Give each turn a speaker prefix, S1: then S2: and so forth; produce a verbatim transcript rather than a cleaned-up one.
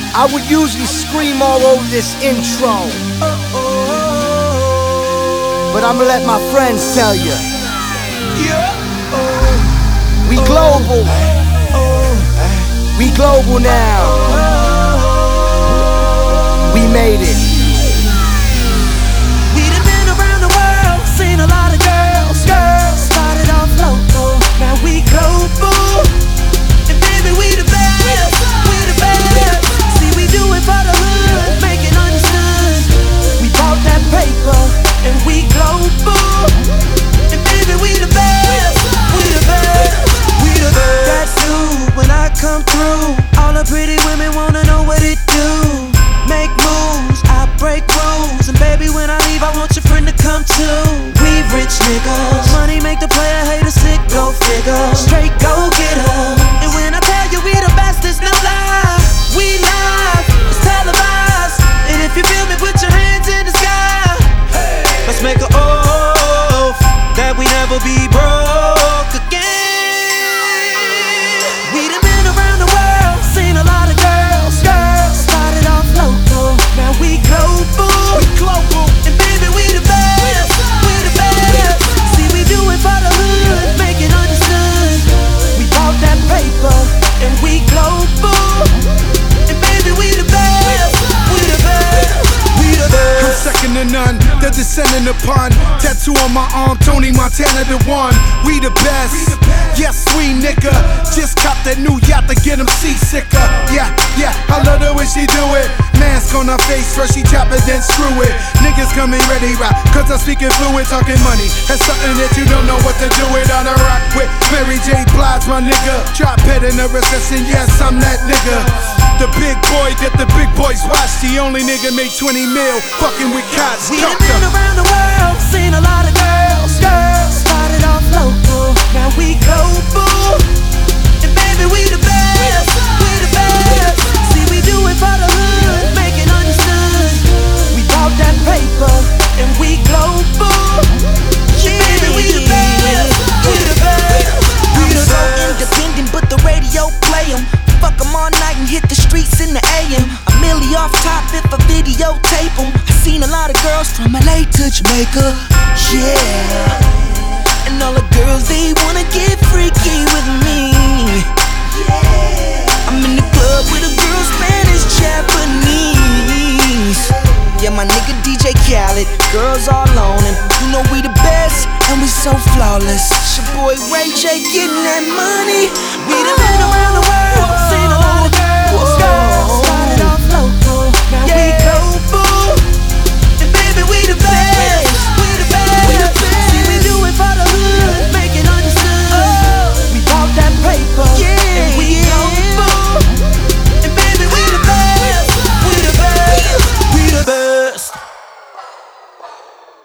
S1: I would usually scream all over this intro, but I'ma let my friends tell you. We global. We global now. We made it.
S2: We done been around the world, seen a lot of girls. Girls started off local, now we global. And baby, we the best, we the best. See, we do it for the hood, make it understood. We bought that paper, and we global. And baby, we the best, we the best, we the best. That's you when I come through. All the pretty women wanna know what it do. Make moves, I break rules. And baby, when I leave, I want your friend to come too. We rich niggas, money make the player hate a sick, go figure. Straight go getter. And when I tell you we the best, it's no lie. We live, it's televised. And if you feel me, put your hands in the sky. Hey. Let's make an oath that we never be broke again. We done been around the world, seen a lot of girls. Girls started off local, now we global. We global. And baby, we the best, we the best. See, we do it for the hood, make it understood. We bought that paper, and we global. And baby, we the best, we the best, we the best.
S3: I'm second to none, they're descending upon. Tattoo on my arm, Tony Montana the one. We the best, yes, we nigga. Just cop that new yacht to get him seasicker. Yeah, yeah, I love the way she do it. Mask on her face, first she chop it, then screw it. Niggas coming ready, right? Cause I'm speaking fluid, talking money. That's something that you don't know what to do with. On a rock with Mary J. Blige, my nigga. Drop head in the recession, yes, I'm that nigga. The big boy that the big boys watch. The only nigga made twenty mil, fucking with cots.
S2: We done been around the world, seen a lot of girls. Girls started off local, now we global. And baby, we the best, we the best. See, we do it for the hood, make it understood. We bought that paper, and we global. Yeah, baby, we the best, we the best, we the best.
S4: I'm so independent, but the radio play 'em. Fuck 'em all night and hit the streets in the A M. A milli off top if a videotape 'em. I seen a lot of girls from L A to Jamaica, yeah. And all the girls, they wanna get freaky with me, yeah.